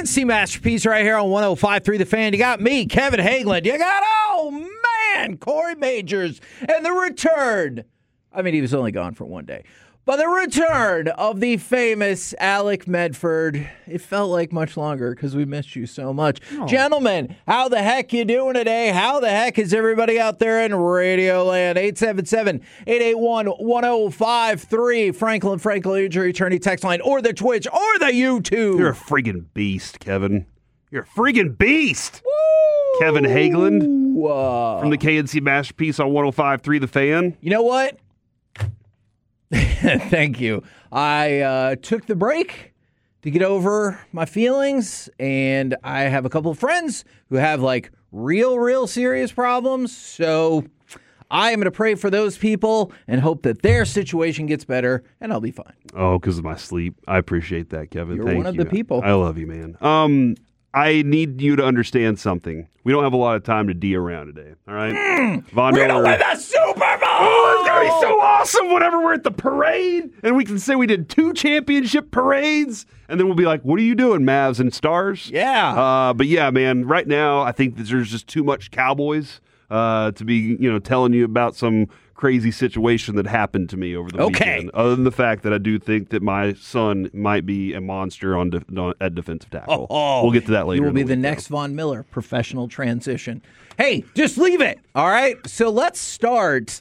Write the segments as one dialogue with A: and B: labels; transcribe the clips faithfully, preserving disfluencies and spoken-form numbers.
A: N C Masterpiece right here on one oh five point three The Fan. You got me, Kevin Hageland. You got, oh, man, Corey Majors. And the return. I mean, he was only gone for one day. But the return of the famous Alec Medford. It felt like much longer because we missed you so much. Oh. Gentlemen, how the heck you doing today? How the heck is everybody out there in Radio Land? eight seven seven, eight eight one, one oh five three. Franklin Franklin Injury Attorney text line, or the Twitch, or the YouTube.
B: You're a friggin' beast, Kevin. You're a friggin' beast. Woo! Kevin Hageland uh, from the K N C Masterpiece on one oh five point three The Fan.
A: You know what? Thank you. I uh, took the break to get over my feelings, and I have a couple of friends who have like real, real serious problems. So I am going to pray for those people and hope that their situation gets better, and I'll be fine.
B: Oh, because of my sleep. I appreciate that, Kevin.
A: You're
B: Thank
A: one of
B: you.
A: the people.
B: I love you, man. Um, I need you to understand something. We don't have a lot of time to D around today, all right?
A: Mm,
B: Von
A: we're
B: Miller.
A: going to win the Super Bowl!
B: Oh, it's going to be so awesome whenever we're at the parade, and we can say we did two championship parades, and then we'll be like, what are you doing, Mavs and Stars?
A: Yeah.
B: Uh, but yeah, man, right now I think that there's just too much Cowboys uh, to be, you know, telling you about some crazy situation that happened to me over the
A: okay.
B: weekend. Other than the fact that I do think that my son might be a monster on, de- on at defensive tackle.
A: Oh, oh.
B: We'll get to that later.
A: You will be
B: the,
A: the
B: week,
A: next
B: though.
A: Von Miller, professional transition. Hey, just leave it. All right. So let's start.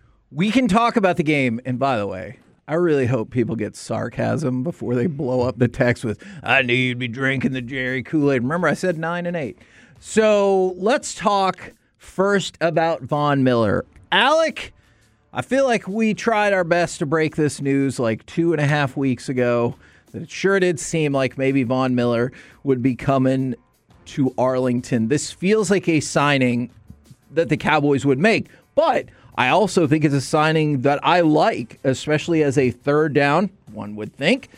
A: We can talk about the game. And by the way, I really hope people get sarcasm before they blow up the text with, I knew you'd be drinking the Jerry Kool-Aid. Remember, I said nine and eight. So let's talk first about Von Miller. Alec, I feel like we tried our best to break this news like two and a half weeks ago. That it sure did seem like maybe Von Miller would be coming to Arlington. This feels like a signing that the Cowboys would make, but I also think it's a signing that I like, especially as a third down, one would think,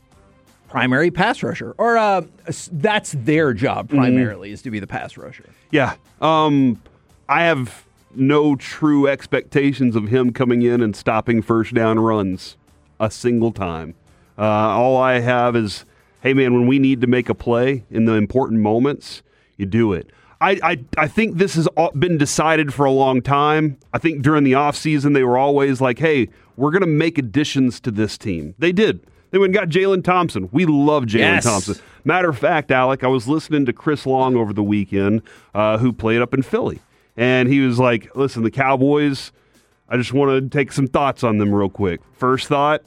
A: primary pass rusher. Or uh, that's their job primarily, mm-hmm. is to be the pass rusher.
B: Yeah. Um, I have no true expectations of him coming in and stopping first down runs a single time. Uh, all I have is, hey, man, when we need to make a play in the important moments, you do it. I, I, I think this has been decided for a long time. I think during the offseason, they were always like, hey, we're going to make additions to this team. They did. They went and got Jalen Thompson. We love Jalen
A: yes.
B: Thompson. Matter of fact, Alec, I was listening to Chris Long over the weekend, uh, who played up in Philly. And he was like, listen, the Cowboys, I just want to take some thoughts on them real quick. First thought,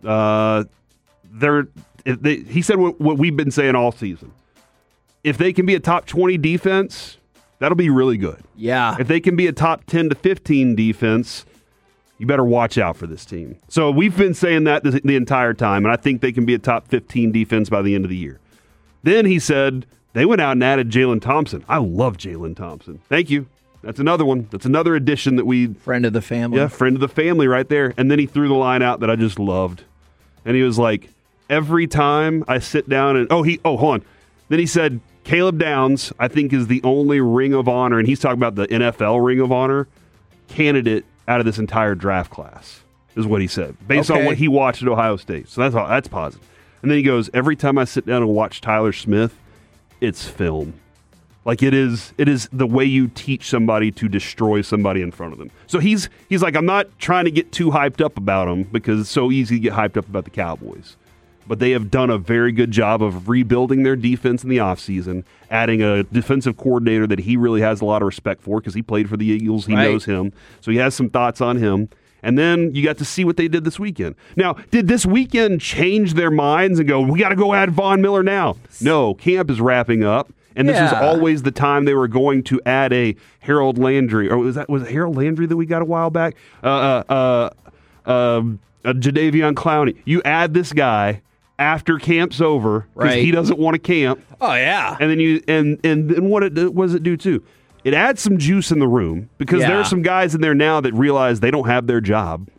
B: uh, they're if they, he said what, what we've been saying all season. If they can be a top twenty defense, that'll be really good.
A: Yeah.
B: If they can be a top ten to fifteen defense, you better watch out for this team. So we've been saying that the, the entire time, and I think they can be a top fifteen defense by the end of the year. Then he said they went out and added Jalen Thompson. I love Jalen Thompson. Thank you. That's another one. That's another addition that we...
A: Friend of the family.
B: Yeah, friend of the family right there. And then he threw the line out that I just loved. And he was like, every time I sit down and... Oh, he. Oh, hold on. Then he said, Caleb Downs, I think, is the only Ring of Honor, and he's talking about the N F L Ring of Honor, candidate out of this entire draft class, is what he said, based
A: okay.
B: on what he watched at Ohio State. So that's all, that's positive. And then he goes, every time I sit down and watch Tyler Smith, it's film. Like it is it is the way you teach somebody to destroy somebody in front of them. So he's he's like, I'm not trying to get too hyped up about him because it's so easy to get hyped up about the Cowboys. But they have done a very good job of rebuilding their defense in the offseason, adding a defensive coordinator that he really has a lot of respect for because he played for the Eagles. He
A: right.
B: knows him. So he has some thoughts on him. And then you got to see what they did this weekend. Now, did this weekend change their minds and go, we got to go add Von Miller now? No, camp is wrapping up. And this
A: yeah.
B: was always the time they were going to add a Harold Landry. Or was that was it Harold Landry that we got a while back? Uh, uh, uh, uh, uh, Jadeveon Clowney. You add this guy after camp's over because
A: right.
B: he doesn't want to camp.
A: Oh, yeah.
B: And then you and and, and what, it, what does it do, too? It adds some juice in the room because
A: yeah.
B: there are some guys in there now that realize they don't have their job.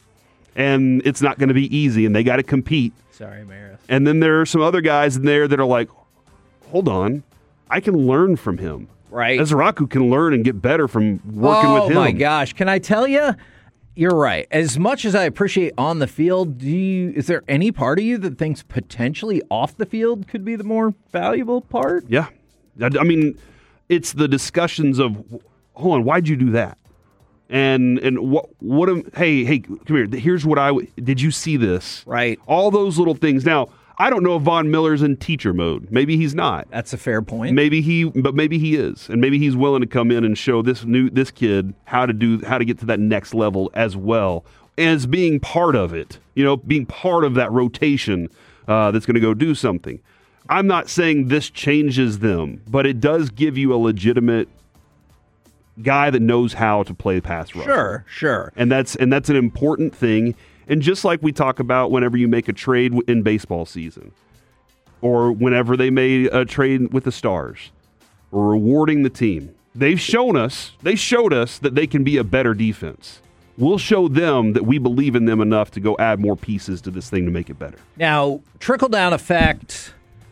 B: And it's not going to be easy, and they got to compete.
A: Sorry, Maris.
B: And then there are some other guys in there that are like, hold on. I can learn from him.
A: Right.
B: Ezraku can learn and get better from working
A: oh,
B: with him.
A: Oh, my gosh. Can I tell you? you're right. As much as I appreciate on the field, do you, is there any part of you that thinks potentially off the field could be the more valuable part?
B: Yeah. I, I mean, it's the discussions of, hold on, why'd you do that? And and what what am, hey hey come here, here's what I did you see this?
A: Right.
B: All those little things. Now, I don't know if Von Miller's in teacher mode. Maybe he's not.
A: That's a fair point.
B: Maybe he but maybe he is. And maybe he's willing to come in and show this new this kid how to do how to get to that next level as well as being part of it. You know, being part of that rotation uh, that's going to go do something. I'm not saying this changes them, but it does give you a legitimate guy that knows how to play pass rush.
A: Sure, sure.
B: And that's and that's an important thing. And just like we talk about whenever you make a trade in baseball season, or whenever they made a trade with the Stars, or rewarding the team, they've shown us, they showed us that they can be a better defense. We'll show them that we believe in them enough to go add more pieces to this thing to make it better.
A: Now, trickle-down effect,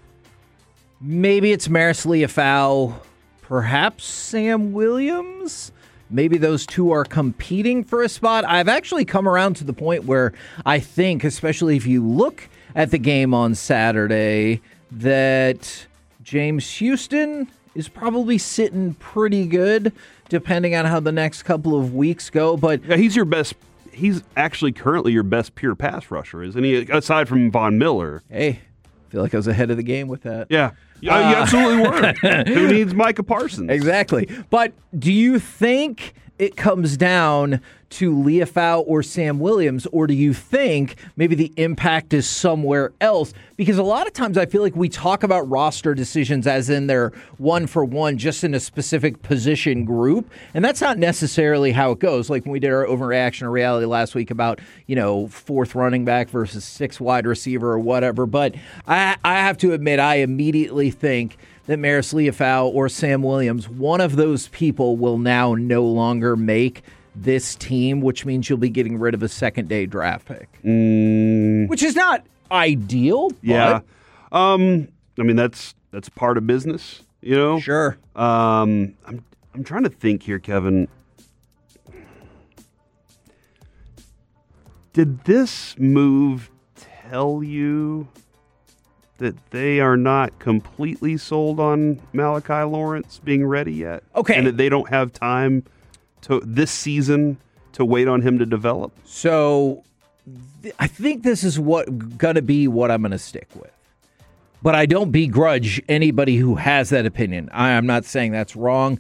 A: maybe it's Maris Leofau, perhaps Sam Williams. Maybe those two are competing for a spot. I've actually come around to the point where I think, especially if you look at the game on Saturday, that James Houston is probably sitting pretty good, depending on how the next couple of weeks go. But
B: yeah, he's your best. He's actually currently your best pure pass rusher, isn't he? Aside from Von Miller.
A: Hey, I feel like I was ahead of the game with that.
B: Yeah. Yeah, uh, you absolutely were. Who needs Micah Parsons?
A: Exactly. But do you think it comes down to Leofau or Sam Williams, or do you think maybe the impact is somewhere else? Because a lot of times I feel like we talk about roster decisions as in they're one for one just in a specific position group, and that's not necessarily how it goes. Like when we did our overreaction to reality last week about, you know, fourth running back versus sixth wide receiver or whatever. But I, I have to admit, I immediately think that Maris Leofau or Sam Williams, one of those people will now no longer make this team, which means you'll be getting rid of a second-day draft pick.
B: Mm.
A: Which is not ideal.
B: Yeah. Um, I mean, that's that's part of business, you know?
A: Sure.
B: Um, I'm, I'm trying to think here, Kevin. Did this move tell you that they are not completely sold on Malachi Lawrence being ready yet?
A: Okay.
B: And that they don't have time to this season to wait on him to develop?
A: So th- I think this is what going to be what I'm going to stick with. But I don't begrudge anybody who has that opinion. I, I'm not saying that's wrong.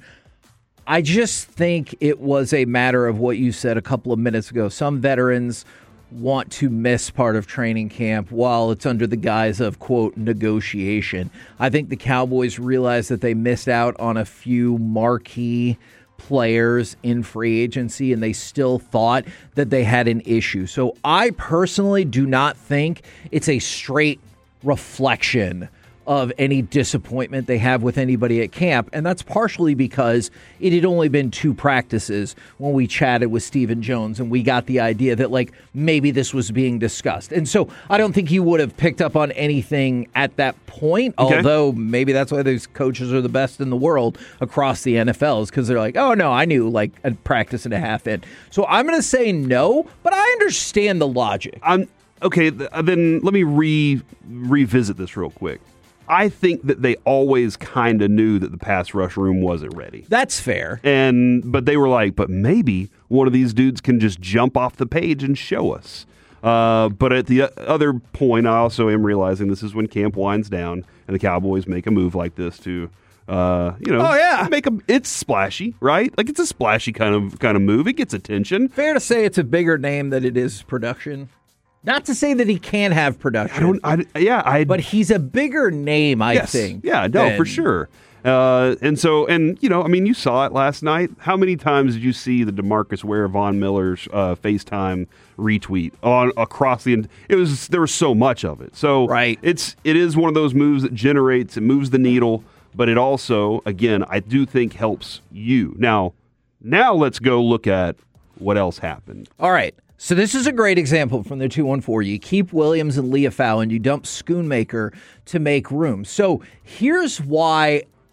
A: I just think it was a matter of what you said a couple of minutes ago. Some veterans want to miss part of training camp while it's under the guise of, quote, negotiation. I think the Cowboys realized that they missed out on a few marquee players in free agency, and they still thought that they had an issue. So I personally do not think it's a straight reflection of any disappointment they have with anybody at camp. And that's partially because it had only been two practices when we chatted with Stephen Jones and we got the idea that, like, maybe this was being discussed. And so I don't think he would have picked up on anything at that point,
B: okay.
A: although maybe that's why those coaches are the best in the world across the N F L, is because they're like, oh, no, I knew like a practice and a half in. So I'm going to say no, but I understand the logic.
B: I'm okay, th- then let me re revisit this real quick. I think that they always kind of knew that the pass rush room wasn't ready.
A: That's fair.
B: And but they were like, but maybe one of these dudes can just jump off the page and show us. Uh, but at the other point, I also am realizing this is when camp winds down and the Cowboys make a move like this to, uh, you know,
A: oh, yeah.
B: make a. It's splashy, right? Like it's a splashy kind of kind of move. It gets attention.
A: Fair to say it's a bigger name than it is production. Not to say that he can't have production.
B: I don't. I, yeah, I.
A: But he's a bigger name, I
B: yes,
A: think.
B: Yeah, no,
A: than,
B: for sure. Uh, and so, and you know, I mean, you saw it last night. How many times did you see the DeMarcus Ware Von Miller's uh, FaceTime retweet on across the? It was there was so much of it. So
A: right.
B: it's it is one of those moves that generates, it moves the needle, but it also, again, I do think helps you. Now, now let's go look at what else happened.
A: All right. So this is a great example from the two one four. You keep Williams and Leofau, and you dump Schoonmaker to make room. So here's why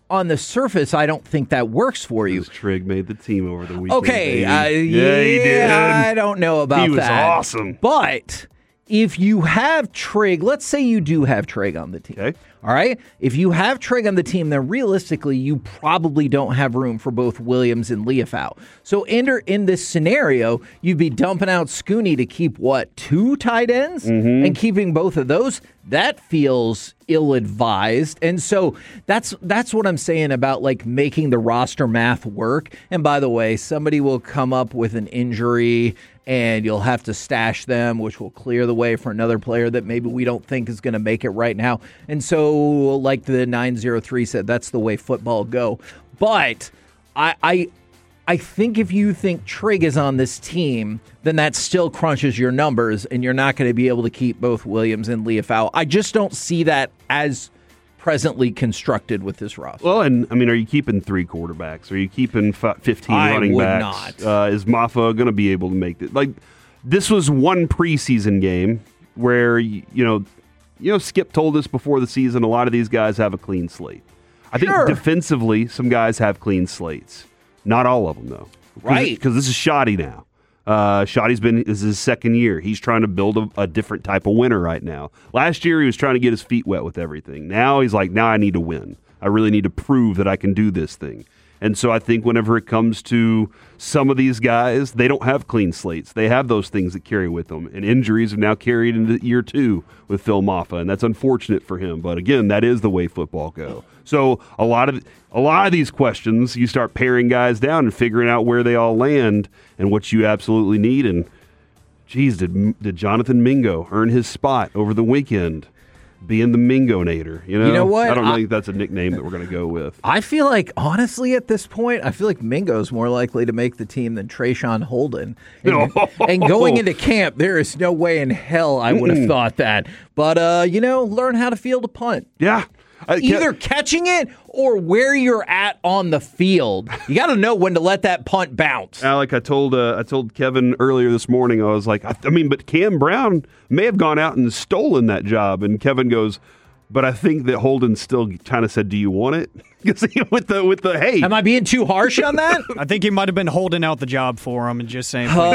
A: on the surface, I don't think that works for you.
B: Trigg made the team over the weekend.
A: Okay, uh,
B: yeah, he did.
A: I don't know about that.
B: He was
A: that.
B: awesome.
A: But if you have Trigg, let's say you do have Trigg on the team.
B: Okay.
A: All right. If you have Trigg on the team, then realistically, you probably don't have room for both Williams and Leafau. So in, in this scenario, you'd be dumping out Scooney to keep, what, two tight ends? Mm-hmm. And keeping both of those? That feels ill-advised. And so that's that's what I'm saying about, like, making the roster math work. And by the way, somebody will come up with an injury and you'll have to stash them, which will clear the way for another player that maybe we don't think is going to make it right now. And so, like the nine oh three said, that's the way football go. But I, I, I think if you think Trigg is on this team, then that still crunches your numbers, and you're not going to be able to keep both Williams and Leafau. I just don't see that as presently constructed with this roster.
B: Well, and I mean, are you keeping three quarterbacks? Are you keeping fifteen
A: I
B: running
A: would
B: backs?
A: not.
B: Uh, is Maffa going to be able to make it? Like, this was one preseason game where you know, you know, Skip told us before the season a lot of these guys have a clean slate. I
A: Sure.
B: think defensively, some guys have clean slates. Not all of them, though.
A: Right.
B: Because this is Shoddy now. Uh, Shoddy's been this is his second year. He's trying to build a, a different type of winner right now. Last year, he was trying to get his feet wet with everything. Now he's like, now I need to win. I really need to prove that I can do this thing. And so I think whenever it comes to some of these guys, they don't have clean slates. They have those things that carry with them. And injuries have now carried into year two with Phil Maffa, and that's unfortunate for him. But again, that is the way football go. So a lot of a lot of these questions, you start paring guys down and figuring out where they all land and what you absolutely need. And geez, did did Jonathan Mingo earn his spot over the weekend? Being the Mingonator, you know?
A: You know what?
B: I don't
A: I-
B: think that's a nickname that we're going to go with.
A: I feel like, honestly, at this point, I feel like Mingo's more likely to make the team than Trayshawn Holden. And,
B: No.
A: and going into camp, there is no way in hell I would have thought that. But, uh, you know, learn how to field a punt.
B: Yeah. I can't-
A: Either catching it or where you're at on the field. You got to know when to let that punt bounce.
B: Alec, I told uh, I told Kevin earlier this morning, I was like, I, I mean, but Cam Brown may have gone out and stolen that job. And Kevin goes, but I think that Holden still kind of said, do you want it? Because with the, with the, hey.
A: Am I being too harsh on that?
C: I think he might have been holding out the job for him and just saying, please.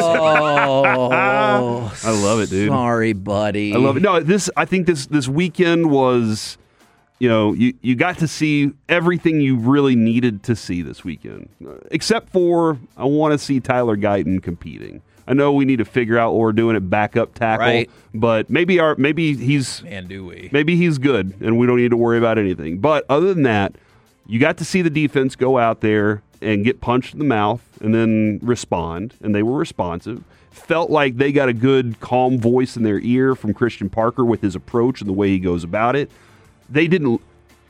A: Oh,
B: I love it, dude.
A: Sorry, buddy.
B: I love it. No, this, I think this, this weekend was, you know, you, you got to see everything you really needed to see this weekend. Except for, I want to see Tyler Guyton competing. I know we need to figure out what we're doing at backup tackle,
A: Right.
B: but maybe our maybe he's
A: Man, do we.
B: maybe he's good and we don't need to worry about anything. But other than that, you got to see the defense go out there and get punched in the mouth and then respond, and they were responsive. Felt like they got a good, calm voice in their ear from Christian Parker with his approach and the way he goes about it. They didn't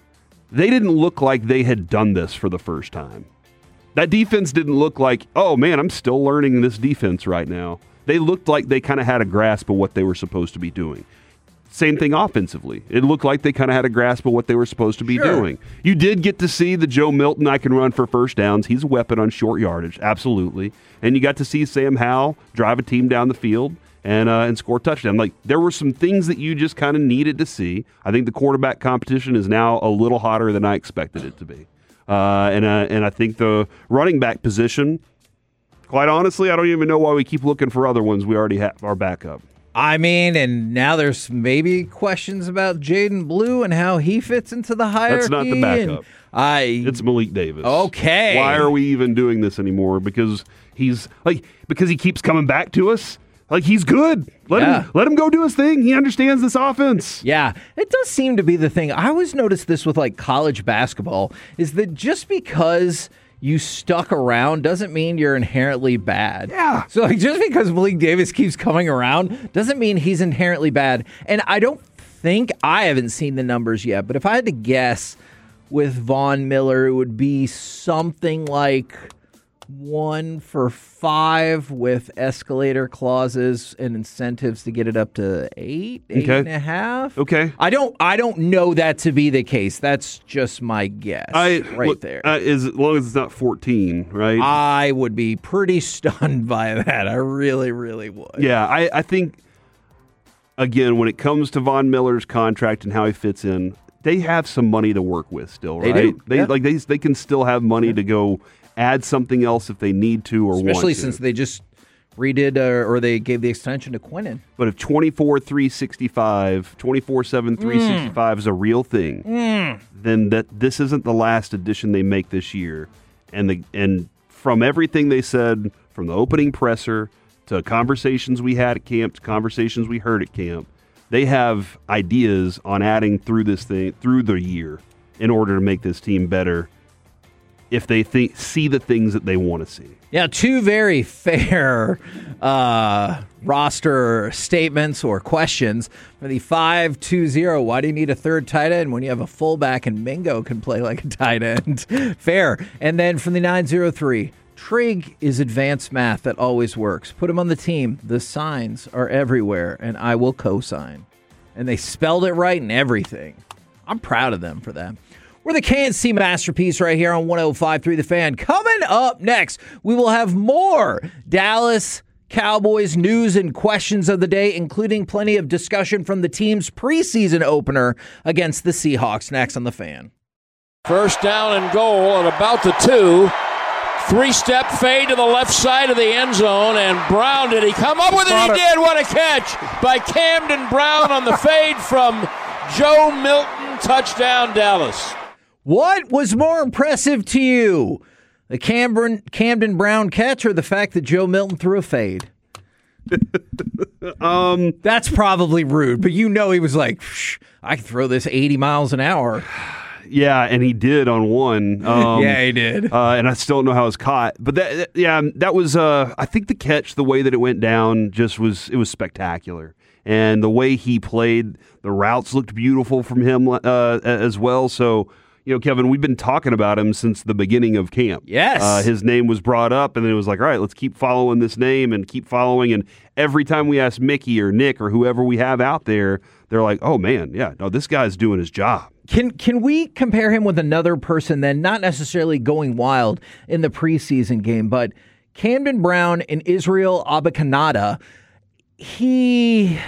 B: they didn't look like they had done this for the first time. That defense didn't look like, oh, man, I'm still learning this defense right now. They looked like they kind of had a grasp of what they were supposed to be doing. Same thing offensively. It looked like they kind of had a grasp of what they were supposed to be
A: Sure.
B: doing. You did get to see the Joe Milton, I can run for first downs. He's a weapon on short yardage, absolutely. And you got to see Sam Howell drive a team down the field and uh, and score a touchdown. Like, there were some things that you just kind of needed to see. I think the quarterback competition is now a little hotter than I expected it to be. Uh, and uh, and I think the running back position, quite honestly, I don't even know why we keep looking for other ones. We already have our backup.
A: I mean, and now there's maybe questions about Jaden Blue and how he fits into the hierarchy.
B: That's not the backup.
A: and I
B: It's Malik Davis.
A: Okay.
B: Why are we even doing this anymore? Because he's like because he keeps coming back to us. Like, he's good. Let
A: Yeah.
B: him let him go do his thing. He understands this offense.
A: Yeah, it does seem to be the thing. I always notice this with like college basketball is that just because you stuck around doesn't mean you're inherently bad.
B: Yeah.
A: So like just because Malik Davis keeps coming around doesn't mean he's inherently bad. And I don't think I haven't seen the numbers yet, but if I had to guess with Von Miller, it would be something like one for five with escalator clauses and incentives to get it up to eight, eight
B: Okay.
A: and a half.
B: Okay.
A: I don't I don't know that to be the case. That's just my guess.
B: I
A: right
B: look,
A: there.
B: Uh, as long as it's not fourteen, right?
A: I would be pretty stunned by that. I really, really would.
B: Yeah, I, I think, again, when it comes to Von Miller's contract and how he fits in, they have some money to work with still,
A: They
B: right?
A: do,
B: They
A: yeah.
B: like they they can still have money to go add something else if they need to or want to.
A: Especially since they just redid uh, or they gave the extension to Quinnen.
B: But if twenty-four three sixty-five, twenty-four seven three sixty-five is a real thing, then that this isn't the last addition they make this year. And the and from everything they said, from the opening presser to conversations we had at camp to conversations we heard at camp, they have ideas on adding through this thing through the year in order to make this team better if they think see the things that they want to see.
A: Yeah, two very fair uh, roster statements or questions for the five two zero. Why do you need a third tight end when you have a fullback and Mingo can play like a tight end? Fair. And then from the nine zero three, Trig is advanced math that always works. Put him on the team. The signs are everywhere, and I will co-sign. And they spelled it right and everything. I'm proud of them for that. We're the K N C Masterpiece right here on one oh five point three The Fan. Coming up next, we will have more Dallas Cowboys news and questions of the day, including plenty of discussion from the team's preseason opener against the Seahawks. Next on The Fan.
D: First down and goal at about the two. Three-step fade to the left side of the end zone, and Brown, did he come up with it? He did. What a catch by Camden Brown on the fade from Joe Milton. Touchdown, Dallas.
A: What was more impressive to you, the Camden, Camden Brown catch or the fact that Joe Milton threw a fade?
B: um,
A: That's probably rude, but you know he was like, I can throw this eighty miles an hour.
B: Yeah, and he did on one. Um,
A: yeah, he did.
B: Uh, and I still don't know how it was caught. But that, that- yeah, that was. Uh, I think the catch, the way that it went down, just was. It was spectacular, and the way he played, the routes looked beautiful from him uh, as well. So, you know, Kevin, we've been talking about him since the beginning of camp.
A: Yes.
B: uh, his name was brought up, and then it was like, all right, let's keep following this name and keep following. And every time we ask Mickey or Nick or whoever we have out there, they're like, oh man, yeah, no, this guy's doing his job.
A: Can can we compare him with another person then, not necessarily going wild in the preseason game, but Camden Brown and Israel Abakanada, he...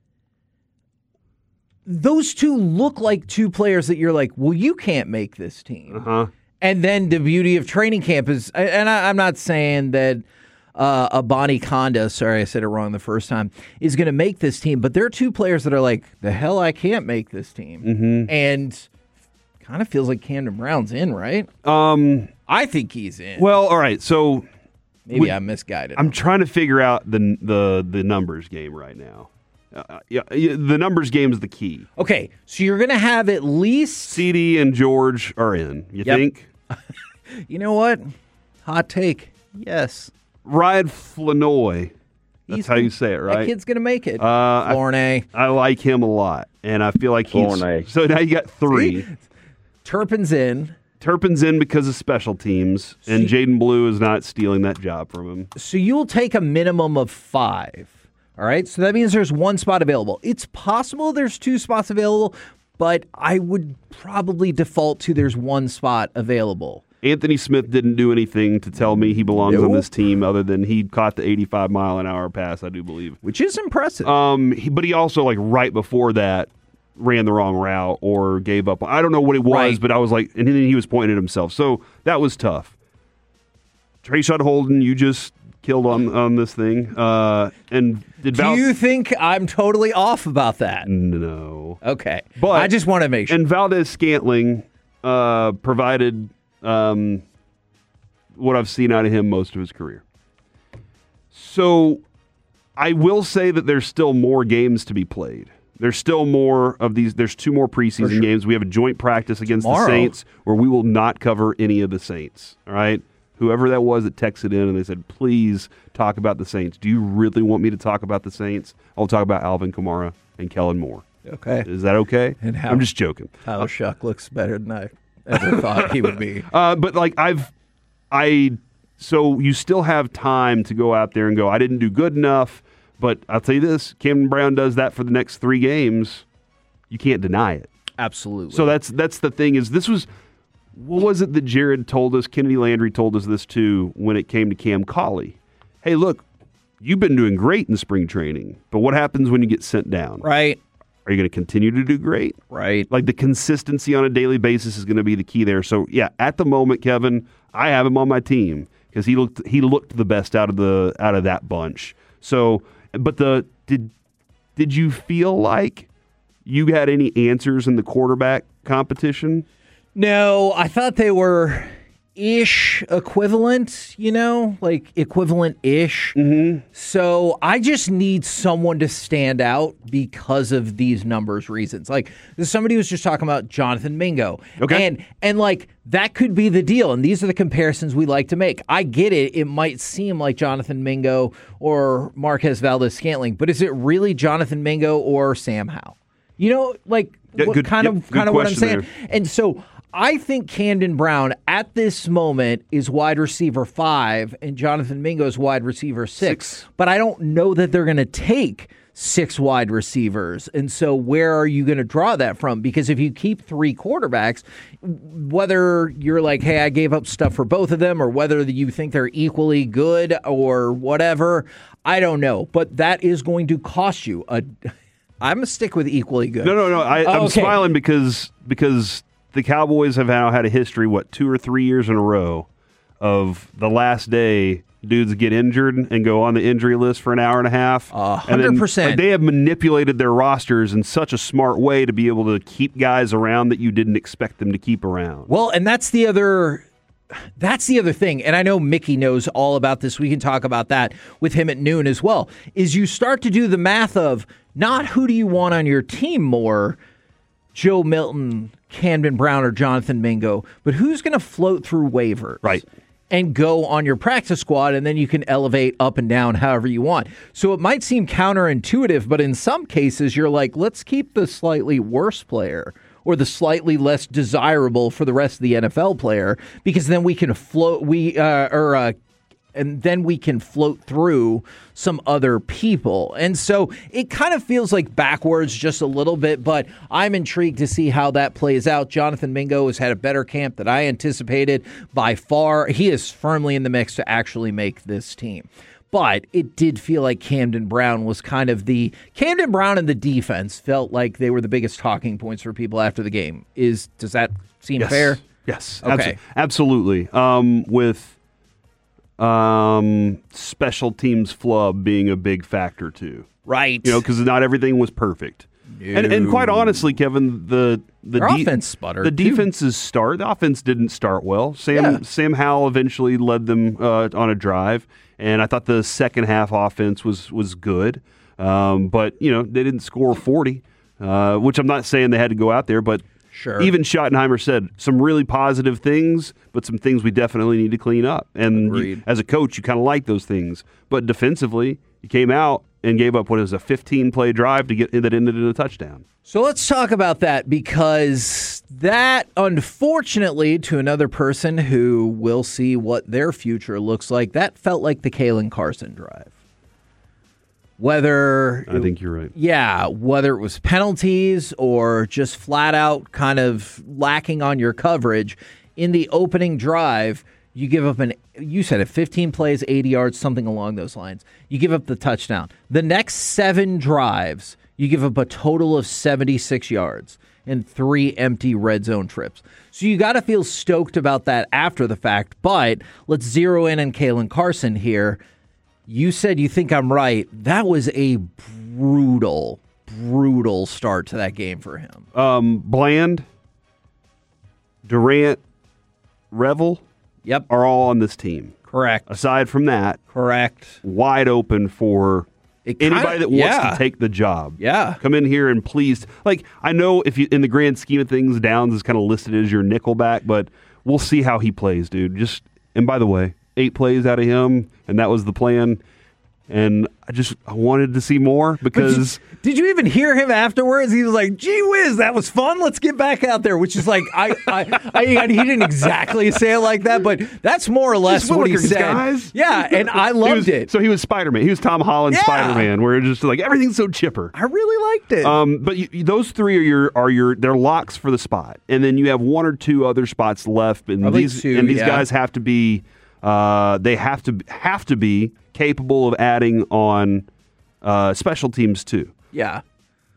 A: Those two look like two players that you're like, well, you can't make this team.
B: Uh-huh.
A: And then the beauty of training camp is, and I, I'm not saying that uh, Abani Konda, sorry, I said it wrong the first time, is going to make this team, but there are two players that are like, the hell, I can't make this team.
B: Mm-hmm.
A: And kind of feels like Camden Brown's in, right?
B: Um,
A: I think he's in.
B: well, all right, so
A: Maybe
B: we-
A: I'm misguided.
B: I'm trying to figure out the the the numbers game right now. Uh, yeah, yeah, the numbers game is the key.
A: okay, so you're going to have at least,
B: C D and George are in. You
A: Yep.
B: think?
A: you know what? Hot take. Yes.
B: Ryan Flanoy. That's
A: He's
B: how
A: gonna-
B: you say it,
A: That
B: right?
A: kid's going to make it.
B: Uh, I,
A: Lorne.
B: I like him a lot, and I feel like he's.
E: Flornay.
B: So now you got three.
A: See? Turpin's in.
B: Turpin's in because of special teams, and Jaden Blue is not stealing that job from him.
A: So you'll take a minimum of five. All right. So that means there's one spot available. It's possible there's two spots available, but I would probably default to there's one spot available.
B: Anthony Smith didn't do anything to tell me he belongs on
A: Nope.
B: this team other than he caught the eighty-five mile an hour pass, I do believe.
A: Which is impressive.
B: Um, he, but he also, like, right before that, ran the wrong route or gave up. I don't know what it was,
A: Right.
B: but I was like, and then he was pointing at himself. So that was tough. Trayshawn Holden, you just killed on on this thing. Uh, and did
A: Do
B: Val-
A: you think I'm totally off about that?
B: No.
A: Okay.
B: But
A: I just want to make sure.
B: And Valdez Scantling uh, provided um, what I've seen out of him most of his career. So I will say that there's still more games to be played. There's still more of these. There's two more preseason
A: sure.
B: games. We have a joint practice against
A: Tomorrow.
B: the Saints where we will not cover any of the Saints. All right? Whoever that was that texted in and they said, please talk about the Saints. Do you really want me to talk about the Saints? I'll talk about Alvin Kamara and Kellen Moore.
A: Okay.
B: Is that okay?
A: And how-
B: I'm just joking.
A: Tyler Shuck looks better than I ever thought he would be.
B: Uh, but like I've, I, so you still have time to go out there and go, I didn't do good enough. But I'll tell you this, Camden Brown does that for the next three games. You can't deny it.
A: Absolutely.
B: So that's that's the thing is this was, what was it that Jared told us? Kennedy Landry told us this too when it came to Cam Colley. Hey, look, you've been doing great in spring training, but what happens when you get sent down?
A: right.
B: Are you going to continue to do great?
A: Right.
B: Like the consistency on a daily basis is going to be the key there. So yeah, at the moment, Kevin, I have him on my team because he looked he looked the best out of the out of that bunch. So, but the did did you feel like you had any answers in the quarterback competition?
A: No, I thought they were ish equivalent, you know, like equivalent-ish.
B: Mm-hmm.
A: So I just need someone to stand out because of these numbers reasons. Like somebody was just talking about Jonathan Mingo.
B: Okay.
A: And and like that could be the deal. And these are the comparisons we like to make. I get it. It might seem like Jonathan Mingo or Marquez Valdes-Scantling, but is it really Jonathan Mingo or Sam Howell? You know, like
B: Yeah,
A: what
B: good-
A: kind
B: yep,
A: of
B: good
A: kind of what I'm
B: question
A: saying.
B: there.
A: And so I think Camden Brown at this moment is wide receiver five and Jonathan Mingo is wide receiver six.
B: Six.
A: But I don't know that they're going to take six wide receivers. And so where are you going to draw that from? Because if you keep three quarterbacks, whether you're like, hey, I gave up stuff for both of them, or whether you think they're equally good or whatever, I don't know. But that is going to cost you a... I'm going to stick with equally good.
B: No, no, no. I, I'm
A: Okay.
B: smiling because because the Cowboys have now had a history, what, two or three years in a row of the last day dudes get injured and go on the injury list for an hour and a half.
A: A
B: And then,
A: hundred percent.
B: like, they have manipulated their rosters in such a smart way to be able to keep guys around that you didn't expect them to keep around.
A: Well, and that's the other that's the other thing. And I know Mickey knows all about this. We can talk about that with him at noon as well. Is you start to do the math of not who do you want on your team more, Joe Milton, Camden Brown, or Jonathan Mingo, but who's going to float through waivers.
B: Right.
A: And go on your practice squad, and then you can elevate up and down however you want. So it might seem counterintuitive, but in some cases, you're like, let's keep the slightly worse player or the slightly less desirable for the rest of the N F L player, because then we can float, we uh, or uh, and then we can float through some other people. And so it kind of feels like backwards just a little bit, but I'm intrigued to see how that plays out. Jonathan Mingo has had a better camp than I anticipated by far. He is firmly in the mix to actually make this team. But it did feel like Camden Brown was kind of the Camden Brown and the defense felt like they were the biggest talking points for people after the game. Is does that seem
B: Yes.
A: fair?
B: Yes.
A: Okay.
B: abso- absolutely. Um, with um, special teams flub being a big factor too.
A: Right.
B: You know, because not everything was perfect. And, and quite honestly, Kevin, the the
A: Their offense sputtered,
B: The
A: too.
B: defense's start, the offense didn't start well. Sam
A: Yeah.
B: Sam Howell eventually led them uh, on a drive, and I thought the second half offense was was good. Um, but you know, they didn't score forty, uh, which I'm not saying they had to go out there, but
A: Sure.
B: even Schottenheimer said some really positive things, but some things we definitely need to clean up. And you,
A: Agreed.
B: as a coach, you kind of like those things, but defensively, you came out and gave up what is a fifteen play drive to get that ended in a touchdown.
A: So let's talk about that, because that, unfortunately, to another person who will see what their future looks like, that felt like the Kalen Carson drive. Whether
B: I think you're right.
A: Yeah, whether it was penalties or just flat out kind of lacking on your coverage in the opening drive, you give up an you said it fifteen plays, eighty yards, something along those lines. You give up the touchdown. The next seven drives, you give up a total of seventy-six yards and three empty red zone trips. So you got to feel stoked about that after the fact, but let's zero in on Kalen Carson here. You said you think I'm right. That was a brutal, brutal start to that game for him.
B: Um, Bland, Durant, Revel
A: Yep.
B: are all on this team.
A: Correct.
B: Aside from that,
A: Correct.
B: wide open for
A: It kinda-
B: anybody that wants
A: yeah.
B: to take the job.
A: Yeah.
B: Come in here and please. Like, I know if you in the grand scheme of things, Downs is kind of listed as your nickelback, but we'll see how he plays, dude. Just and by the way, eight plays out of him, and that was the plan. And I just I wanted to see more because
A: Did you even hear him afterwards? He was like, "Gee whiz, that was fun. Let's get back out there." Which is like, I, I, I he didn't exactly say it like that, but that's more or less
B: Just
A: what he
B: Willikers,
A: said.
B: guys.
A: Yeah, and I
B: He
A: loved
B: was-
A: it.
B: So he was Spider-Man. He was Tom Holland
A: Yeah.
B: Spider-Man, where it's just like everything's so chipper.
A: I really liked it.
B: Um, but you, those three are your are your they're locks for the spot, and then you have one or two other spots left, and
A: Probably
B: these
A: two,
B: and these
A: yeah.
B: guys have to be uh, they have to have to be capable of adding on uh, special teams too.
A: yeah.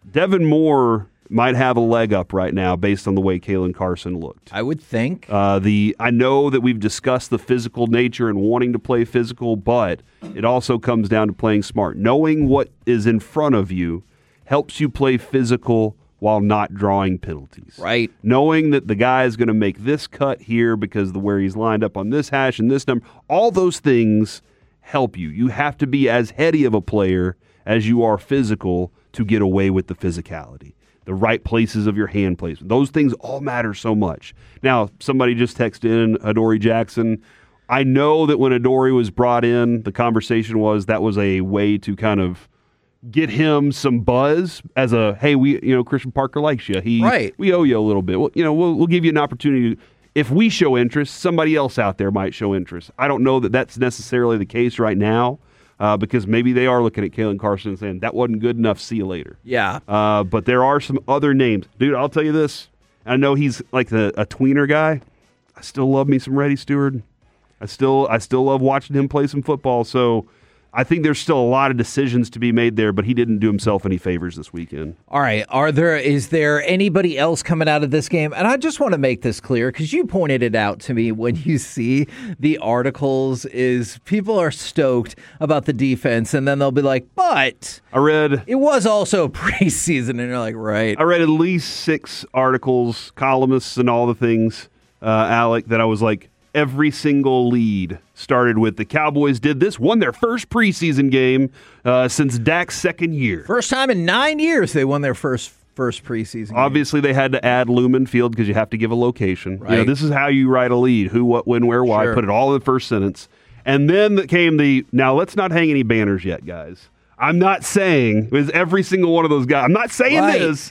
B: Devin Moore might have a leg up right now based on the way Kalen Carson looked.
A: I would think.
B: Uh, the I know that we've discussed the physical nature and wanting to play physical, but it also comes down to playing smart. Knowing what is in front of you helps you play physical while not drawing penalties.
A: Right.
B: Knowing that the guy is going to make this cut here because the where he's lined up on this hash and this number, all those things help you. You have to be as heady of a player as you are physical to get away with the physicality. The right places of your hand placement. Those things all matter so much. Now, somebody just texted in Adoree Jackson. I know that when Adoree was brought in, the conversation was that was a way to kind of get him some buzz as a, hey, we, you know, Christian Parker likes you. He,
A: right.
B: We owe you a little bit. Well, you know, we'll, we'll give you an opportunity. To, if we show interest, somebody else out there might show interest. I don't know that that's necessarily the case right now. Uh, because maybe they are looking at Kalen Carson and saying, that wasn't good enough, see you later.
A: Yeah.
B: Uh, but there are some other names. Dude, I'll tell you this. I know he's like the, a tweener guy. I still love me some Reddy Stewart. I still I still love watching him play some football. So I think there's still a lot of decisions to be made there, but he didn't do himself any favors this weekend.
A: All right. Are there is there anybody else coming out of this game? And I just want to make this clear because you pointed it out to me when you see the articles is people are stoked about the defense and then they'll be like, but
B: I read
A: it was also preseason, and you're like, right.
B: I read at least six articles, columnists and all the things, uh, Alec, that I was like, every single lead started with the Cowboys did this, won their first preseason game uh, since Dak's second year.
A: First time in nine years they won their first first preseason game.
B: Obviously, they had to add Lumen Field because you have to give a location.
A: Right.
B: You know, this is how you write a lead: who, what, when, where, why.
A: Sure.
B: Put it all in the first sentence, and then came the. Now let's not hang any banners yet, guys. I'm not saying it was every single one of those guys. I'm not saying
A: Right.
B: this.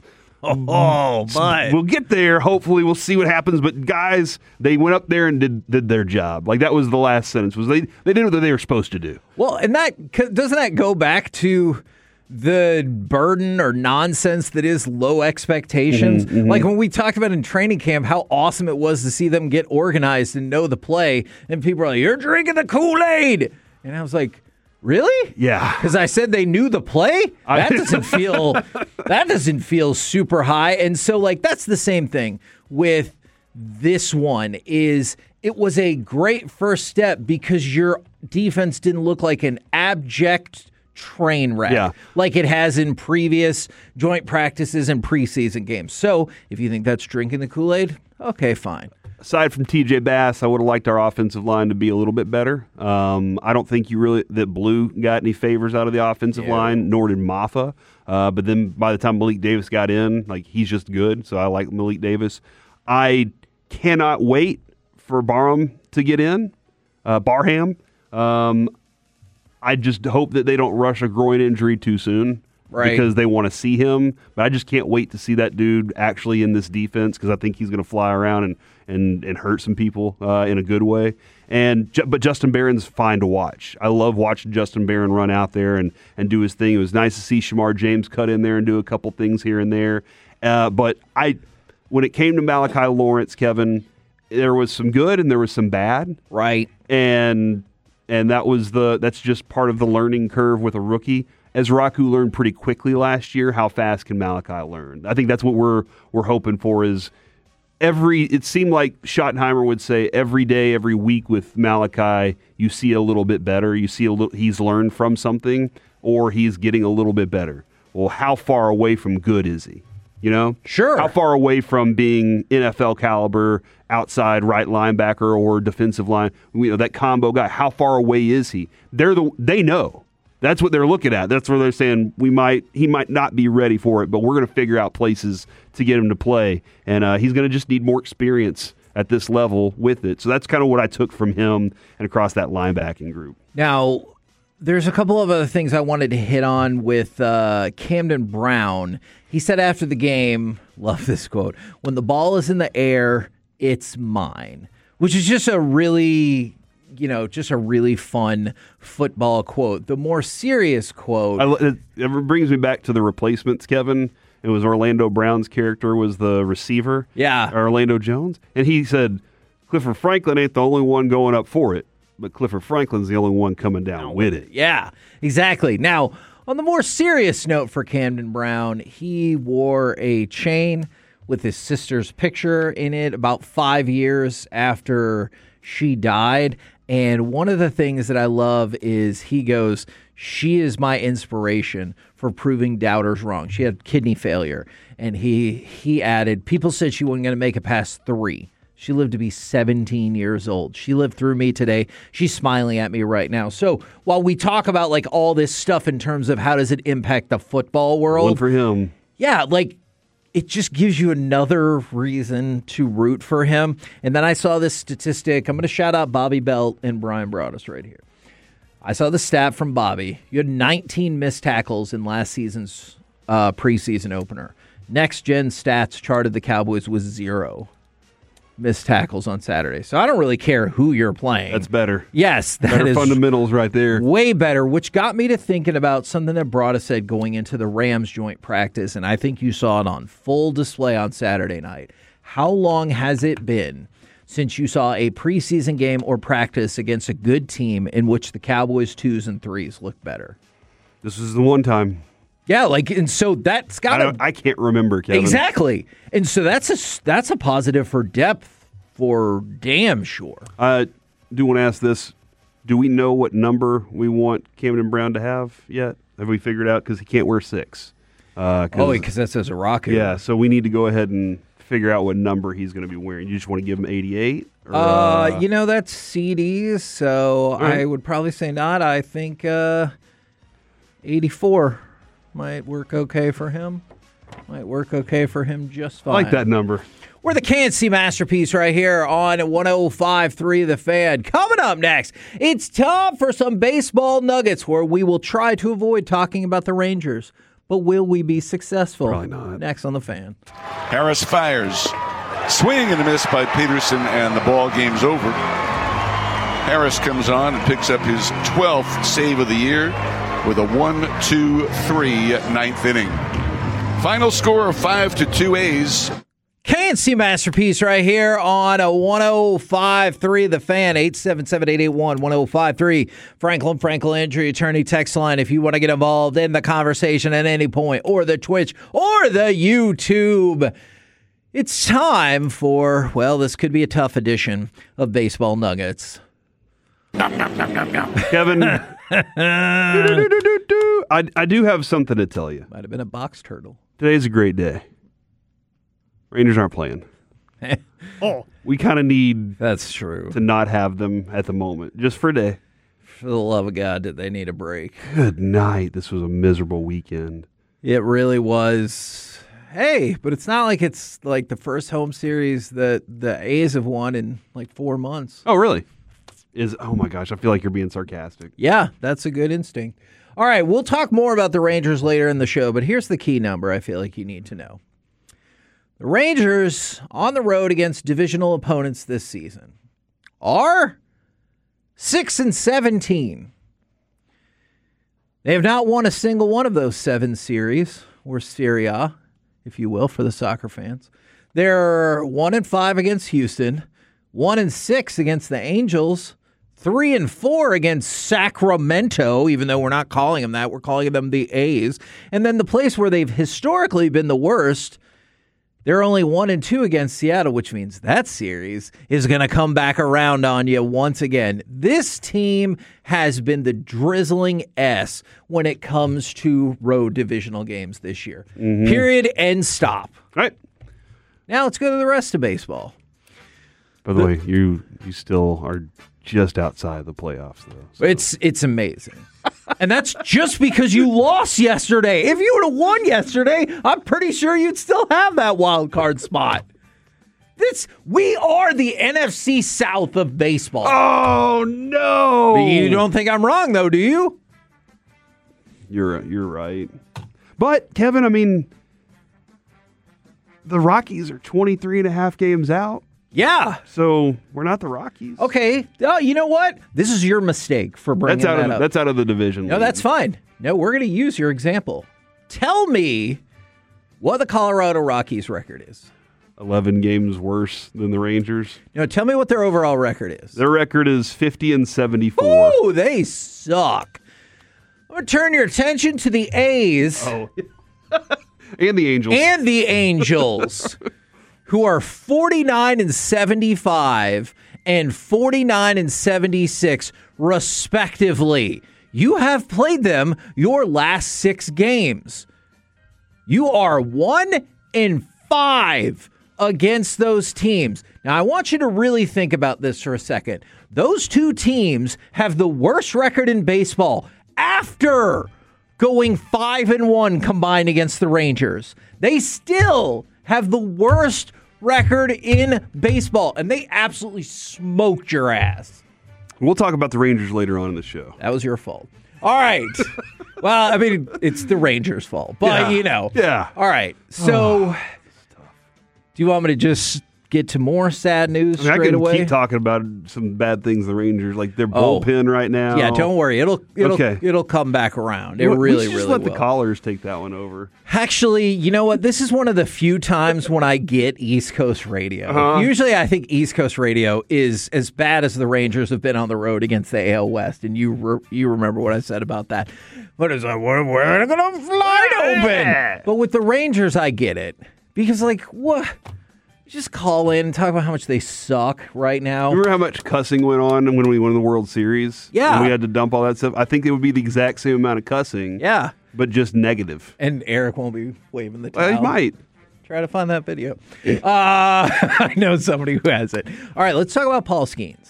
A: Oh, but
B: We'll get there. Hopefully, we'll see what happens. But guys, they went up there and did did their job. Like that was the last sentence. Was they they did what they were supposed to do.
A: well, and that doesn't that go back to the burden or nonsense that is low expectations.
B: Mm-hmm, mm-hmm.
A: Like when we talked about in training camp how awesome it was to see them get organized and know the play, and people are like, "You're drinking the Kool-Aid," and I was like, really?
B: Yeah.
A: Because I said they knew the play? That doesn't feel that doesn't feel super high. And so like that's the same thing with this one is it was a great first step because your defense didn't look like an abject train wreck
B: Yeah.
A: like it has in previous joint practices and preseason games. So if you think that's drinking the Kool-Aid, okay, fine.
B: Aside from T J Bass, I would have liked our offensive line to be a little bit better. Um, I don't think you really that Blue got any favors out of the offensive
A: Yeah.
B: line, nor did Maffa. Uh, but then by the time Malik Davis got in, like he's just good. So I like Malik Davis. I cannot wait for Barham to get in. Uh, Barham. Um, I just hope that they don't rush a groin injury too soon.
A: Right.
B: Because they want to see him. But I just can't wait to see that dude actually in this defense because I think he's going to fly around and, and, and hurt some people uh, in a good way. And But Justin Barron's fine to watch. I love watching Justin Barron run out there and, and do his thing. It was nice to see Shamar James cut in there and do a couple things here and there. Uh, but I, when it came to Malachi Lawrence, Kevin, there was some good and there was some bad.
A: Right.
B: And and that was the that's just part of the learning curve with a rookie. As Raku learned pretty quickly last year, how fast can Malachi learn? I think that's what we're we're hoping for is every it seemed like Schottenheimer would say every day, every week with Malachi, you see a little bit better. You see a little he's learned from something or he's getting a little bit better. Well, how far away from good is he? You know?
A: Sure.
B: How far away from being N F L caliber outside right linebacker or defensive line, you know, that combo guy, how far away is he? They're the they know. That's what they're looking at. That's where they're saying we might he might not be ready for it, but we're going to figure out places to get him to play, and uh, he's going to just need more experience at this level with it. So that's kind of what I took from him and across that linebacking group.
A: Now, there's a couple of other things I wanted to hit on with uh, Camden Brown. He said after the game, love this quote, "When the ball is in the air, it's mine," which is just a really, you know, just a really fun football quote. The more serious quote.
B: I, it, it brings me back to the replacements, Kevin. It was Orlando Brown's character was the receiver.
A: Yeah.
B: Orlando Jones. And he said, Clifford Franklin ain't the only one going up for it, but Clifford Franklin's the only one coming down with it.
A: Yeah, exactly. Now, On the more serious note for Camden Brown, he wore a chain with his sister's picture in it about five years after she died. And one of the things that I love is he goes, she is my inspiration for proving doubters wrong. She had kidney failure. And he he added, people said she wasn't going to make it past three. She lived to be seventeen years old. She lived through me today. She's smiling at me right now. So while we talk about like all this stuff in terms of how does it impact the football world.
B: One for him.
A: Yeah, like it just gives you another reason to root for him. And then I saw this statistic. I'm going to shout out Bobby Belt and Brian Broaddus right here. I saw the stat from Bobby. You had nineteen missed tackles in last season's uh, preseason opener. Next Gen Stats charted the Cowboys with zero missed tackles on Saturday. So I don't really care who you're playing.
B: That's better.
A: Yes, that
B: better
A: is
B: fundamentals right there.
A: Way better, which got me to thinking about something that Broaddus said going into the Rams joint practice, and I think you saw it on full display on Saturday night. How long has it been since you saw a preseason game or practice against a good team in which the Cowboys' twos and threes look better?
B: This is the one time.
A: Yeah, like, and so that's got
B: I, I can't remember, Kevin.
A: Exactly. And so that's a, that's a positive for depth for damn sure.
B: I do want to ask this. Do we know what number we want Camden Brown to have yet? Have we figured out? Because he can't wear six. Uh,
A: oh, because that says a Rocket.
B: Yeah, so we need to go ahead and figure out what number he's going to be wearing. You just want to give him eighty-eight? Or,
A: uh,
B: uh,
A: you know, that's C Ds, so
B: right.
A: I would probably say not. I think uh, eighty-four might work okay for him. Might work okay for him just fine.
B: I like that number.
A: We're the K N C Masterpiece right here on one oh five point three The Fan. Coming up next, it's time for some baseball nuggets where we will try to avoid talking about the Rangers. But will we be successful?
B: Probably not.
A: Next on The Fan.
E: Harris fires. Swing and a miss by Peterson, and the ball game's over. Harris comes on and picks up his twelfth save of the year with a one two three ninth inning. Final score of five to two A's.
A: K N C Masterpiece right here on a one oh five point three The Fan, eight seven seven, eight eight one, one oh five three. Franklin Franklin Injury Attorney text line if you want to get involved in the conversation at any point, or the Twitch, or the YouTube. It's time for, well, this could be a tough edition of Baseball Nuggets.
B: Kevin, I, I do have something to tell you.
A: Might have been a box turtle.
B: Today's a great day. Rangers aren't playing.
C: Oh,
B: We kind of need
A: That's true.
B: to not have them at the moment, just for a day.
A: For the love of God, did they need a break?
B: Good night. This was a miserable weekend.
A: It really was. Hey, but it's not like it's like the first home series that the A's have won in like four months.
B: Oh, really? Is oh my gosh, I feel like you're being sarcastic.
A: Yeah, that's a good instinct. All right, we'll talk more about the Rangers later in the show, but here's the key number I feel like you need to know. The Rangers on the road against divisional opponents this season are six and seventeen. They have not won a single one of those seven series, or Serie A, if you will, for the soccer fans. They're one and five against Houston, one and six against the Angels, three and four against Sacramento, even though we're not calling them that, we're calling them the A's. And then the place where they've historically been the worst, they're only one and two against Seattle, which means that series is going to come back around on you once again. This team has been the drizzling S when it comes to road divisional games this year. Mm-hmm. Period. End stop.
B: All right.
A: Now let's go to the rest of baseball.
B: By the, the way, you you still are just outside the playoffs, though. So.
A: It's it's amazing. And that's just because you lost yesterday. If you would have won yesterday, I'm pretty sure you'd still have that wild card spot. This we are the N F C South of baseball.
B: Oh no!
A: You don't think I'm wrong, though, do you?
B: You're you're right. But Kevin, I mean, the Rockies are twenty-three and a half games out.
A: Yeah.
B: So we're not the Rockies.
A: Okay. Oh, you know what? This is your mistake for bringing
B: that's out
A: that
B: of
A: up.
B: that's out of the division.
A: No,
B: league.
A: that's fine. No, we're going to use your example. Tell me what the Colorado Rockies record is.
B: Eleven games worse than the Rangers.
A: No, tell me what their overall record is.
B: Their record is fifty and seventy-four.
A: Oh, they suck. I'm I'm going to turn your attention to the A's
B: Oh. And the Angels.
A: and the Angels, who are forty-nine and seventy-five and forty-nine and seventy-six, respectively. You have played them your last six games. You are one and five against those teams. Now, I want you to really think about this for a second. Those two teams have the worst record in baseball after going five and one combined against the Rangers. They still have the worst record in baseball, and they absolutely smoked your ass.
B: We'll talk about the Rangers later on in the show.
A: That was your fault. All right. Well, I mean, it's the Rangers' fault, but
B: Yeah.
A: you know.
B: Yeah.
A: All right. So, do you want me to just get to more sad news
B: I mean, I
A: straight
B: can
A: away?
B: keep talking about some bad things the Rangers, like their
A: Oh.
B: bullpen right now.
A: Yeah, don't worry. It'll it'll
B: Okay.
A: it'll come back around. It
B: You know what,
A: really,
B: we should just
A: really
B: let
A: will.
B: the callers take that one over.
A: Actually, you know what? This is one of the few times when I get East Coast radio.
B: Uh-huh.
A: Usually, I think East Coast radio is as bad as the Rangers have been on the road against the A L West, and you re- you remember what I said about that. But it's like, we're, we're going to fly open. But with the Rangers, I get it. Because, like, what? Just call in and talk about how much they suck right now.
B: Remember how much cussing went on when we won the World Series?
A: Yeah.
B: And we had to dump all that stuff. I think it would be the exact same amount of cussing.
A: Yeah.
B: But just negative.
A: And Eric won't be waving the towel.
B: Well, he might.
A: Try to find that video. Uh, I know somebody who has it. All right, let's talk about Paul Skeens.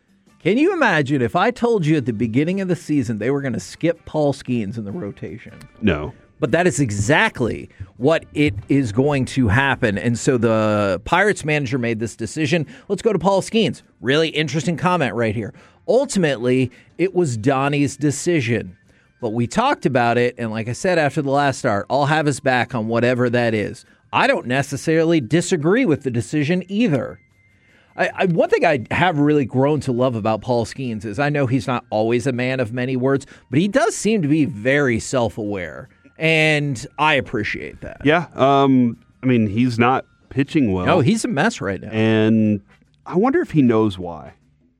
A: Can you imagine if I told you at the beginning of the season they were going to skip Paul Skeens in the rotation?
B: No.
A: But that is exactly what it is going to happen. And so the Pirates manager made this decision. Let's go to Paul Skeens. Really interesting comment right here. Ultimately, it was Donnie's decision. But we talked about it, and like I said after the last start, I'll have his back on whatever that is. I don't necessarily disagree with the decision either. I, I, one thing I have really grown to love about Paul Skeens is I know he's not always a man of many words, but he does seem to be very self-aware. And I appreciate that.
B: Yeah. Um, I mean, he's not pitching well.
A: No, he's a mess right now.
B: And I wonder if he knows why.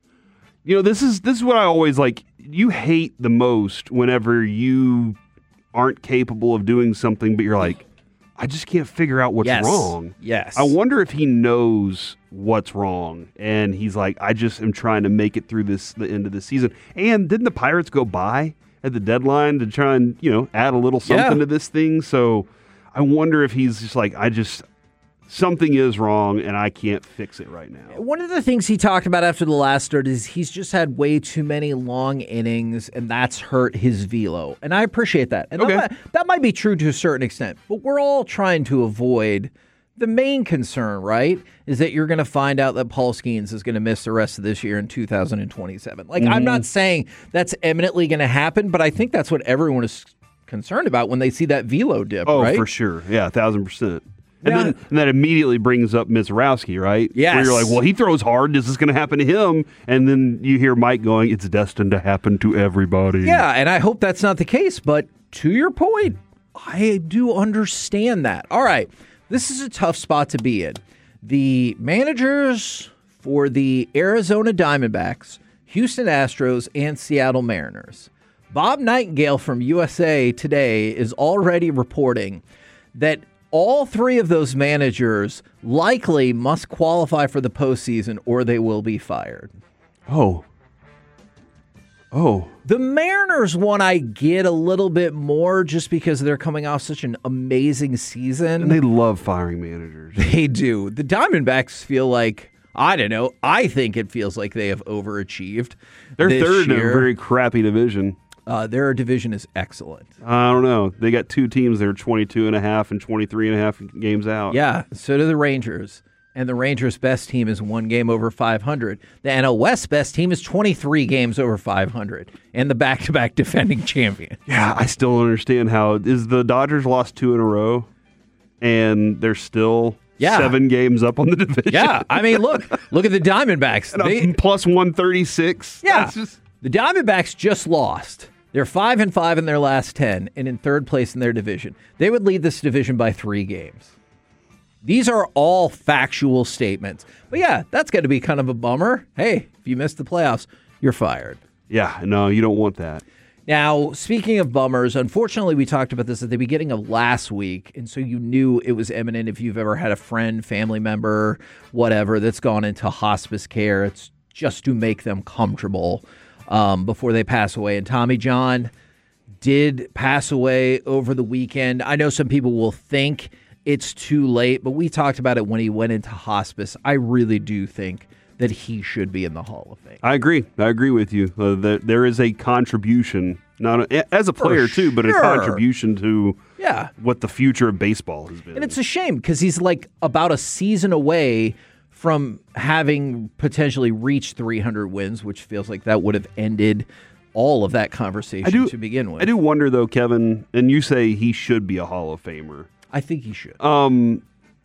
B: You know, this is this is what I always like. You hate the most whenever you aren't capable of doing something, but you're like, I just can't figure out what's
A: Yes.
B: wrong.
A: Yes.
B: I wonder if he knows what's wrong, and he's like, I just am trying to make it through this the end of the season. And didn't the Pirates go by at the deadline to try and, you know, add a little something
A: Yeah.
B: to this thing? So I wonder if he's just like, I just, something is wrong and I can't fix it right now.
A: One of the things he talked about after the last start is he's just had way too many long innings, and that's hurt his velo. And I appreciate that. And
B: Okay.
A: that, might, that might be true to a certain extent, but we're all trying to avoid the main concern, right, is that you're going to find out that Paul Skeens is going to miss the rest of this year in two thousand twenty-seven. Like,
B: Mm-hmm.
A: I'm not saying that's eminently going to happen, but I think that's what everyone is concerned about when they see that velo dip,
B: Oh,
A: right?
B: for sure. Yeah, a thousand percent. And,
A: Yeah.
B: then, and that immediately brings up Mizorowski, right?
A: Yes.
B: Where you're like, well, he throws hard. Is this going to happen to him? And then you hear Mike going, it's destined to happen to everybody.
A: Yeah, and I hope that's not the case. But to your point, I do understand that. All right, this is a tough spot to be in. The managers for the Arizona Diamondbacks, Houston Astros, and Seattle Mariners. Bob Nightingale from U S A Today is already reporting that all three of those managers likely must qualify for the postseason or they will be fired.
B: Oh. Oh.
A: The Mariners one I get a little bit more just because they're coming off such an amazing season.
B: And they love firing managers.
A: They do. The Diamondbacks feel like, I don't know, I think it feels like they have overachieved.
B: They're
A: this
B: third in a
A: year.
B: very crappy division.
A: Uh, their division is excellent.
B: I don't know. They got two teams that are twenty-two and a half and twenty-three and a half games out.
A: Yeah, so do the Rangers. And the Rangers' best team is one game over five hundred. The N L West best team is twenty-three games over five hundred. And the back-to-back defending champion.
B: Yeah, I still don't understand how is the Dodgers lost two in a row and they're still
A: Yeah.
B: seven games up on the division.
A: Yeah, I mean, look, look at the Diamondbacks.
B: And
A: They-
B: I'm plus one thirty-six.
A: Yeah,
B: That's just,
A: the Diamondbacks just lost. They're five and five in their last ten, and in third place in their division. They would lead this division by three games. These are all factual statements. But yeah, that's got to be kind of a bummer. Hey, if you miss the playoffs, you're fired.
B: yeah, no, you don't want that.
A: Now, speaking of bummers, unfortunately, we talked about this at the beginning of last week, and so you knew it was imminent if you've ever had a friend, family member, whatever, that's gone into hospice care. It's just to make them comfortable um, before they pass away. And Tommy John did pass away over the weekend. I know some people will think it's too late, but we talked about it when he went into hospice. I really do think that he should be in the Hall of Fame.
B: I agree. I agree with you. Uh, that there is a contribution, not a, as a player
A: For
B: too, but a
A: sure.
B: contribution to
A: Yeah.
B: what the future of baseball has been.
A: And it's a shame because he's like about a season away from having potentially reached three hundred wins, which feels like that would have ended all of that conversation
B: I do,
A: to begin with.
B: I do wonder, though, Kevin, and you say he should be a Hall of Famer.
A: I think he should.
B: Um,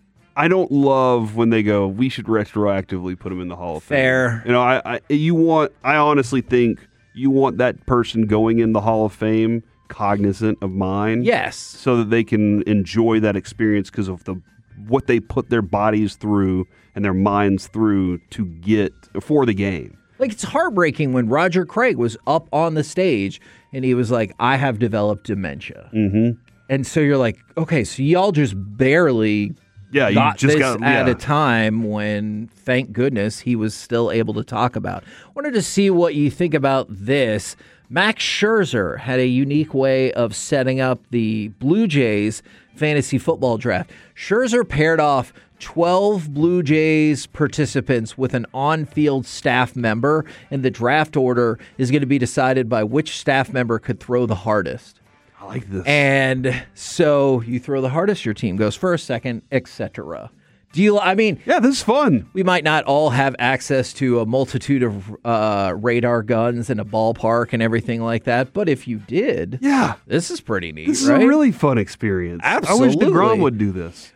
B: I don't love when they go, we should retroactively put him in the Hall of Fame.
A: Fair.
B: You know, I, I you want. I honestly think you want that person going in the Hall of Fame cognizant of mine.
A: Yes.
B: So that they can enjoy that experience because of the what they put their bodies through and their minds through to get for the game.
A: Like, it's heartbreaking when Roger Craig was up on the stage and he was like, I have developed dementia.
B: Mm-hmm.
A: And so you're like, okay, so y'all just barely
B: Yeah, you
A: got
B: just
A: this
B: got
A: at
B: yeah.
A: a time when, thank goodness, he was still able to talk about. Wanted to see what you think about this. Max Scherzer had a unique way of setting up the Blue Jays fantasy football draft. Scherzer paired off twelve Blue Jays participants with an on-field staff member, and the draft order is going to be decided by which staff member could throw the hardest.
B: I like this.
A: And so you throw the hardest, your team goes first, second, et cetera. Do you? I mean,
B: yeah, this is fun.
A: we might not all have access to a multitude of uh, radar guns and a ballpark and everything like that, but if you did,
B: Yeah.
A: this is pretty neat.
B: This is
A: right?
B: a really fun experience. I
A: Absolutely.
B: wish DeGrom would do this.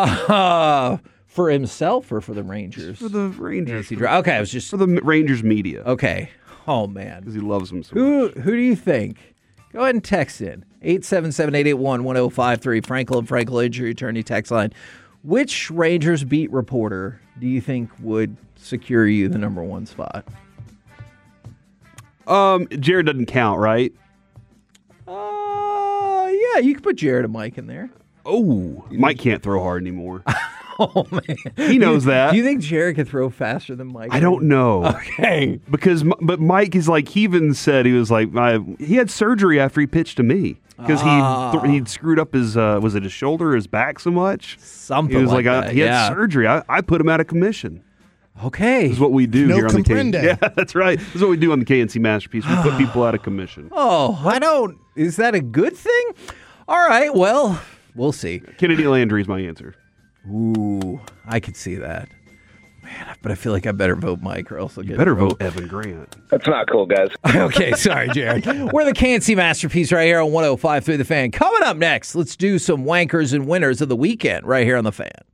A: uh, for himself or for the Rangers?
B: For the Rangers.
A: Fantasy dra- Okay, I was just
B: For the Rangers media.
A: okay. Oh man,
B: Because he loves them so
A: who
B: much.
A: who do you think? Go ahead and text in eight seven seven, eight eight one, one zero five three. Franklin Frankel Injury Attorney text line. Which Rangers beat reporter do you think would secure you the number one spot?
B: Um, Jared doesn't count, right?
A: Uh, yeah, you could put Jared and Mike in there.
B: Oh, Mike can't throw hard anymore.
A: Oh, man.
B: He knows that.
A: Do you think Jared could throw faster than Mike?
B: I don't know.
A: Okay.
B: Because, M- but Mike is like, he even said, he was like, I, he had surgery after he pitched to me. Because
A: Ah.
B: he th- he'd screwed up his, uh, was it his shoulder or his back so much?
A: Something
B: He was
A: like,
B: like,
A: that.
B: I, he
A: yeah.
B: had surgery. I, I put him out of commission.
A: Okay.
B: This is what we do
F: No
B: here on the K N C.
F: comprende.
B: Yeah, that's right. This is what we do on the K N C Masterpiece. We put people out of commission.
A: Oh, I don't. Is that a good thing? All right. Well, we'll see.
B: Kennedy Landry is my answer.
A: Ooh, I could see that. Man, but I feel like I better vote Mike or else I'll get
B: Better
A: in trouble.
B: vote Evan Grant.
G: That's not cool, guys.
A: Okay, sorry, Jared. We're the K N C Masterpiece right here on one oh five point three The Fan. Coming up next, let's do some wankers and winners of the weekend right here on The Fan.